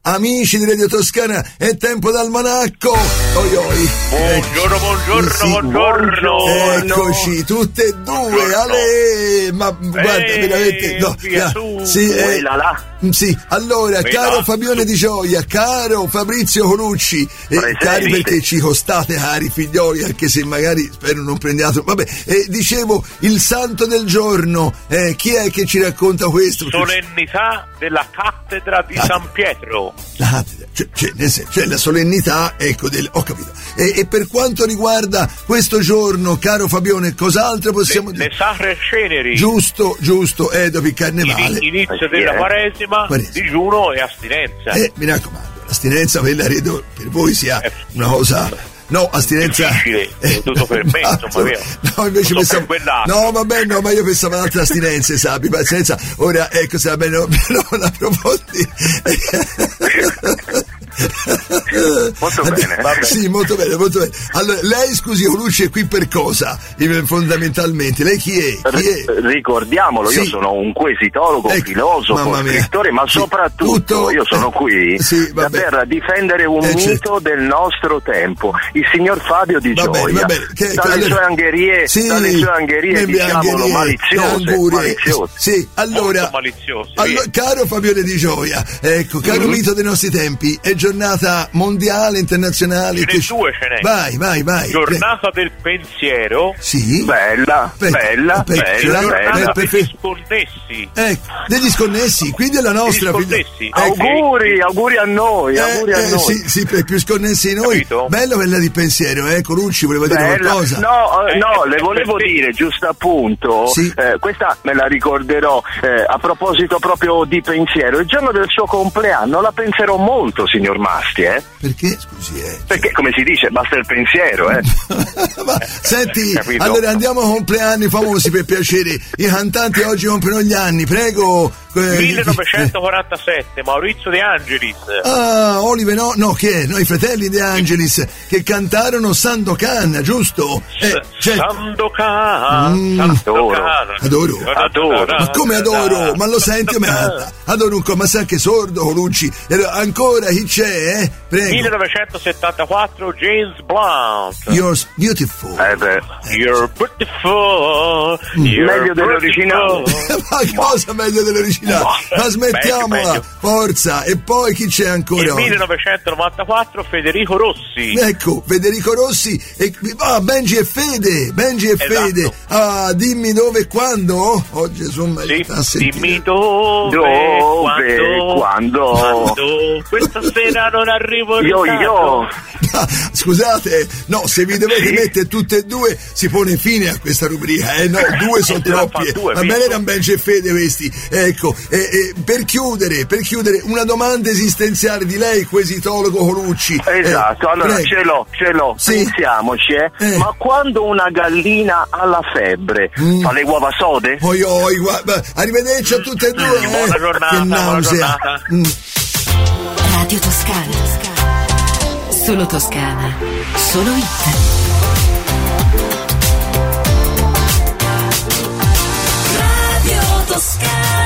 amici di Radio Toscana, è tempo d'almanacco. Oi oi. Buongiorno. Eccoci, tutte e due. Ale, ma guarda, veramente no. Sì, allora, caro Fabione Di Gioia, caro Fabrizio Colucci, cari perché ci costate, cari figlioli, anche se magari spero non prendiate. Vabbè, dicevo, il santo del giorno, chi è che ci racconta questo? Solennità della cattedra di San Pietro. La cattedra, cioè la solennità, ecco, ho capito. E per quanto riguarda questo giorno, caro Fabione, cos'altro possiamo dire? Le sacre ceneri. Giusto, dopo il carnevale. Inizio della Quaresima, digiuno e astinenza. Mi raccomando, l'astinenza, quella credo per voi sia una cosa. No, astinenza. Difficile, tutto per me, insomma, vero? No, invece pensavo. No, vabbè, no, ma io pensavo ad altre astinenze, sappi, pazienza. Ora, ecco, sarebbe non approfondire. Molto bene. Sì, molto bene. Allora, lei, scusi, Colucci, è qui per cosa? Fondamentalmente, lei chi è? Ricordiamolo, io sono un quesitologo, un filosofo, scrittore, ma soprattutto io sono qui per difendere un mito del nostro tempo, il signor Fabio Di Gioia, dalle sue angherie, diciamolo, maliziose. Sì, allora, caro Fabione Di Gioia, ecco, caro mito dei nostri tempi, è giornata mondiale, internazionale. Ce n'è. Vai. Giornata del pensiero. Sì. Bella. Giornata degli sconnessi. Degli sconnessi, quindi è la nostra. Auguri a noi. Sì, per più sconnessi di noi. Capito? Bello quella di pensiero, Colucci, voleva dire qualcosa? No, le volevo dire, giusto appunto, questa me la ricorderò, a proposito proprio di pensiero, il giorno del suo compleanno la penserò molto, signor Masti, Perché, scusi, Perché, come si dice, basta il pensiero, Ma, senti, capito? Allora andiamo a compleanni famosi, per piacere. I cantanti oggi compiono gli anni, prego. 1947, Maurizio De Angelis. Olive, no, che è? I fratelli De Angelis, che cantarono Sandokan, giusto? Sandokan. Adoro. Ma come adoro? Ma lo senti? Adoro un po', ma sai che sordo, Colucci. Ancora chi c'è? Prego. 1974, James Blunt. You're beautiful. You're beautiful. Meglio dell'originale. Ma cosa meglio dell'originale? Ma smettiamola, forza. E poi chi c'è ancora? Nel 1994 Federico Rossi. Ecco, Federico Rossi e Benji e Fede. Dimmi dove e quando? Oggi sono dimmi dove quando questa sera non arrivo in io. Scusate, no, se vi dovete mettere tutte e due si pone fine a questa rubrica, no, due sono troppi. Va bene, erano Benji e Fede questi. Ecco, per chiudere una domanda esistenziale di lei, quesitologo Colucci. Esatto, allora ce l'ho, pensiamoci, ma quando una gallina ha la febbre fa le uova sode? Guarda, arrivederci a tutte e due. Buona giornata, che nausea. Radio Toscana. Solo Toscana, solo hit. Radio Toscana.